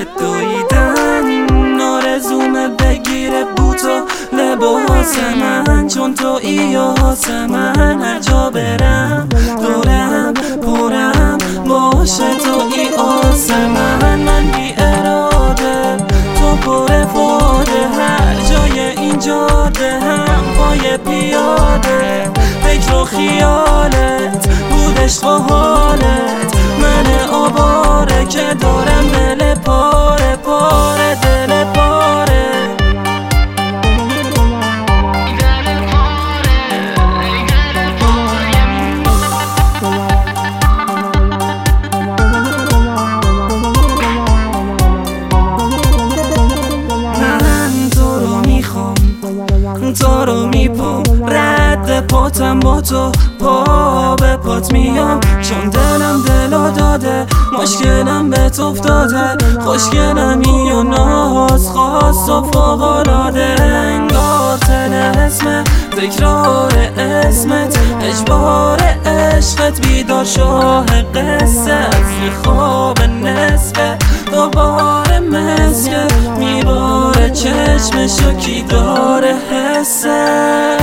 دویدن آرزومه بگیره بوتو لباس من، چون تو ایاس من. هر جا برم دورم پرم باشه تو ای آس من بی اراده تو پر اراده، هر جای این جاده هم پای پیاده. فکر و خیالت بود عشق و حالت، من آواره که دارم دل پاره پاره، دل پاره. من تو رو میخوام، تو رو میپام، رد پاتم با تو پا به پات میام، چون دلم دلو داده مشکلم به تو افتاده. خوشگلمی و ناز خاص و فوق‌العاده، انگار طلسم تکرار اسمت، اجبار عشقت بیدار شاه قصه از خواب نصفه. دوباره مسکه میباره چشمشو کی داره حسه.